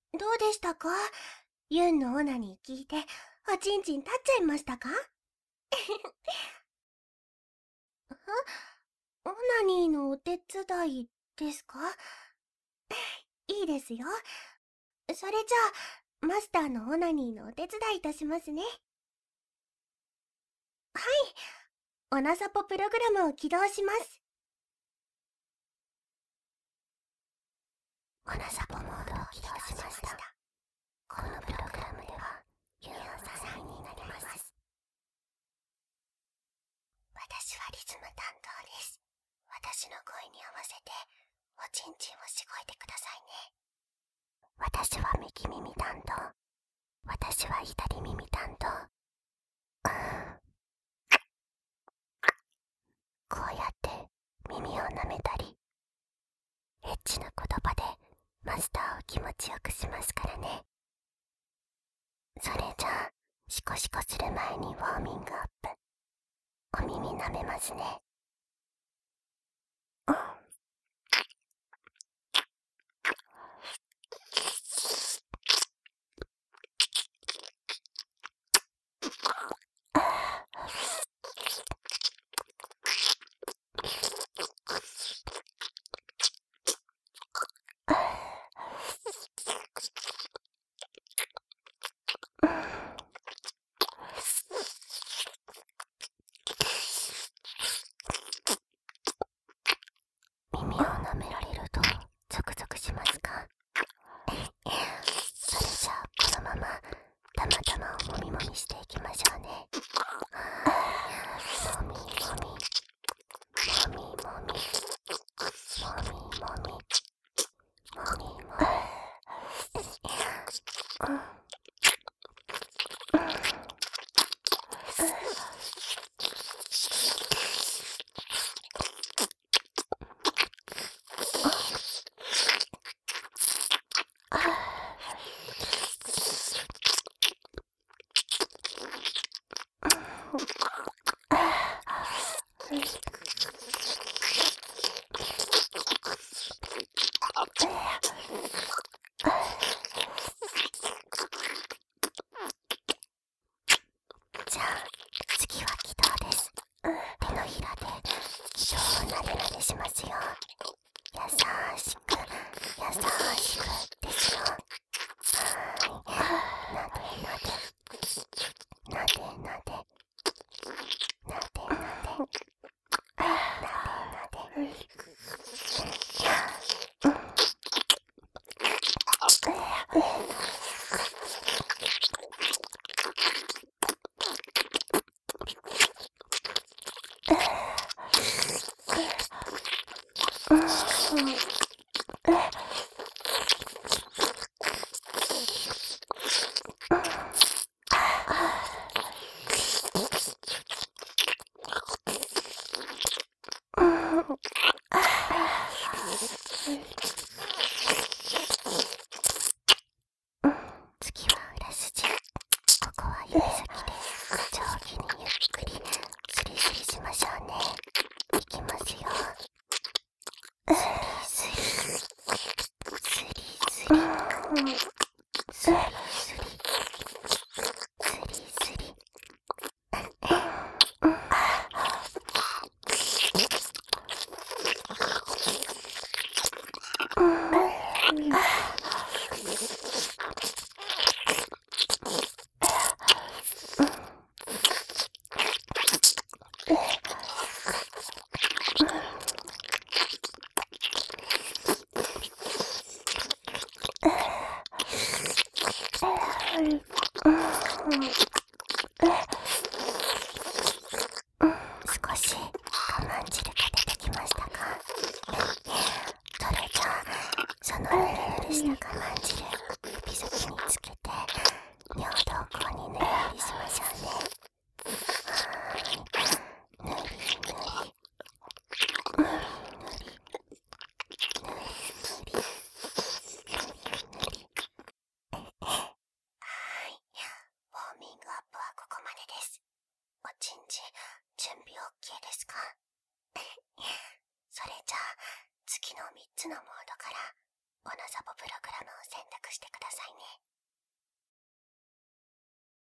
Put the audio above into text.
どうでしたか？ユンのオナニー聞いて、おちんちん立っちゃいましたか？オナニーのお手伝いですか？いいですよ。それじゃあ、マスターのオナニーのお手伝いいたしますね。はい、オナサポプログラムを起動します。オナサポモードを起動しました。このプログラムでは、ユンは3人になります。私はリズム担当です。私の声に合わせて、おちんちんをしごいてくださいね。私は右耳担当。私は左耳担当。こうやって耳を舐めたり、エッチな言葉でマスターを気持ちよくしますからね。それじゃあ、シコシコする前にウォーミングアップ。お耳舐めますね。耳を舐められるとゾクゾクしますか？それじゃあこのままたまたまをもみもみしていきましょうね。もみもみもみもみもみもみもみもみ。じゃあ次は起動です。手のひらで気象をなでなでしますよ。優しく優しくですよ。なでなでなでなでなでなでなでなで。次は裏筋。ここは指先で上下にゆっくりスリスリしましょうね。いきますよ。スリスリスリスリスリスリスリスリ。少し我慢汁が出てきましたか？それじゃあそのぬるぬるした我慢汁指先につけて尿道口にぬりぬりしましょうね。ぬりぬりぬりぬりぬりぬりぬり。ウォーミングアップはここまでです。おちんちん準備 OK ですか？それじゃあ次の3つのモードからオナサポプロ